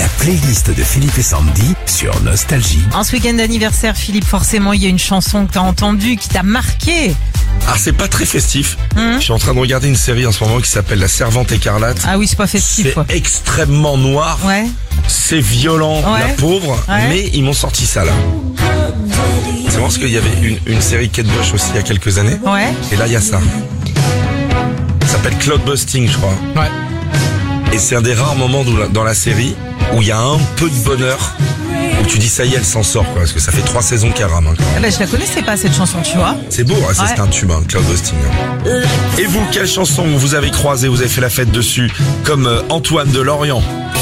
La playlist de Philippe et Sandy sur Nostalgie. En ce week-end d'anniversaire, Philippe, forcément, il y a une chanson que t'as entendue, qui t'a marqué. Alors c'est pas très festif. Je suis en train de regarder une série en ce moment qui s'appelle La Servante écarlate. Ah oui, c'est pas festif. C'est extrêmement noir. Ouais. C'est violent, Ouais. la pauvre. Ouais. Mais ils m'ont sorti ça là. C'est parce qu'il y avait une série Kate Bush aussi il y a quelques années. Ouais. Et là il y a ça. Ça s'appelle Cloudbusting, je crois. Ouais. Et c'est un des rares moments dans la série où il y a un peu de bonheur. Où tu dis ça y est, elle s'en sort quoi. Parce que ça fait 3 saisons qu'elle rame. Ah bah, je la connaissais pas, cette chanson, tu vois. C'est beau, hein, ça Ouais. c'est un tube, Cloudbusting. Et vous, quelle chanson vous avez croisé, vous avez fait la fête dessus, comme Antoine de Lorient?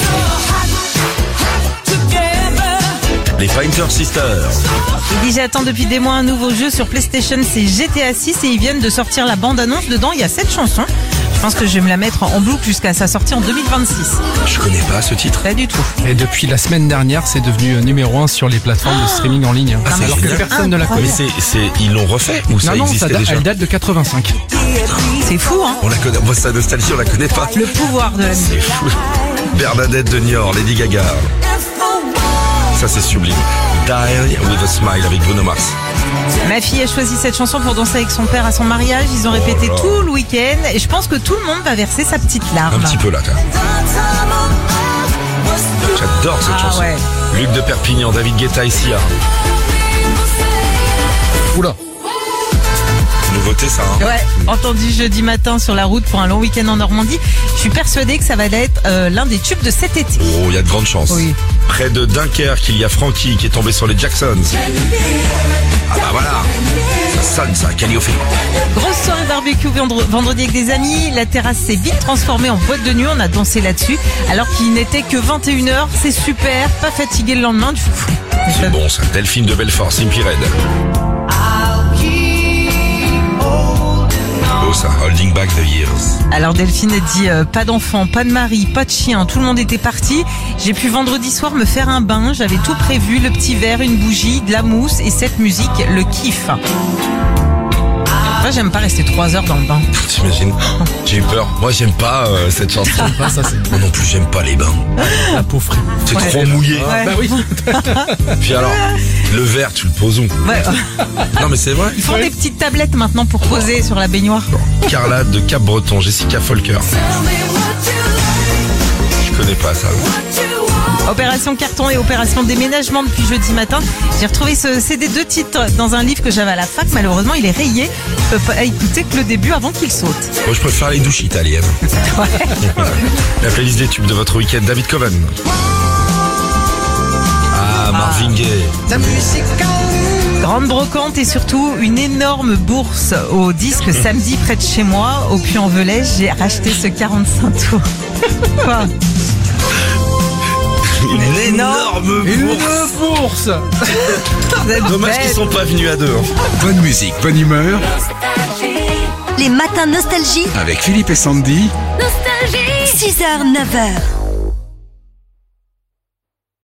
Les Painter Sisters. Il dit j'attends depuis des mois un nouveau jeu sur PlayStation, c'est GTA 6 et ils viennent de sortir la bande-annonce. Dedans, il y a cette chanson. Je pense que je vais me la mettre en boucle jusqu'à sa sortie en 2026. Je connais pas ce titre. Pas du tout. Et depuis la semaine dernière, c'est devenu numéro 1 sur les plateformes de streaming en ligne. Ah, c'est alors que génial. personne ne la Mais connaît. ils l'ont refait ou ça Non, existait déjà? elle date de 85. C'est fou, hein. On la connaît, moi sa nostalgie on la connaît pas. Le pouvoir de la musique. C'est fou. Bernadette de Niort, Lady Gaga. Ça c'est sublime. Die with a Smile avec Bruno Mars. Ma fille a choisi cette chanson pour danser avec son père à son mariage. Ils ont répété là. tout le week-end et je pense que tout le monde va verser sa petite larme. Un petit peu là, toi. J'adore cette chanson. ouais. Luc de Perpignan, David Guetta et Sia. Oula. Nouveauté ça, hein. Ouais, entendu jeudi matin sur la route pour un long week-end en Normandie. Je suis persuadée que ça va être l'un des tubes de cet été. Oh, il y a de grandes chances. Oui. Près de Dunkerque, il y a Frankie qui est tombé sur les Jacksons. Ah bah voilà. Ça sonne ça, Calliope. Grosse soirée barbecue vendredi avec des amis. La terrasse s'est vite transformée en boîte de nuit. On a dansé là-dessus. Alors qu'il n'était que 21h. C'est super. Pas fatigué le lendemain. C'est bon ça. Delphine de Belfort, Simply Red. Beau ça, Holding Back the Years. Alors Delphine dit pas d'enfant, pas de mari, pas de chien. Tout le monde était parti. J'ai pu vendredi soir me faire un bain. J'avais tout prévu. Le petit verre, une bougie, de la mousse et cette musique, le kiff. Moi, j'aime pas rester 3 heures dans le bain. T'imagines? J'ai eu peur. Moi j'aime pas cette chanson. Ah, ça, c'est Moi non plus j'aime pas les bains. la pauvre. C'est Ouais. trop mouillé. Ouais. Bah oui. Puis alors, le verre tu le poses où? Ouais. Non mais c'est vrai. Ils font des petites tablettes maintenant pour poser sur la baignoire. Carla de Cap-Breton, Jessica Folker. Je connais pas ça. Opération carton et opération déménagement depuis jeudi matin. J'ai retrouvé ce CD 2 titres dans un livre que j'avais à la fac. Malheureusement, il est rayé. Je peux pas écouter que le début avant qu'il saute. Moi je préfère les douches italiennes. La playlist des tubes de votre week-end, David Coven. Ah, Marvin Gaye. Grande brocante et surtout une énorme bourse au disque samedi près de chez moi, au Puy-en-Velay. J'ai racheté ce 45 tours. Quoi? Une énorme bourse. bourse. Vous êtes Dommage qu'ils bête. sont pas venus à deux. Bonne musique, bonne humeur Les matins nostalgie, avec Philippe et Sandy. 6h, 9h.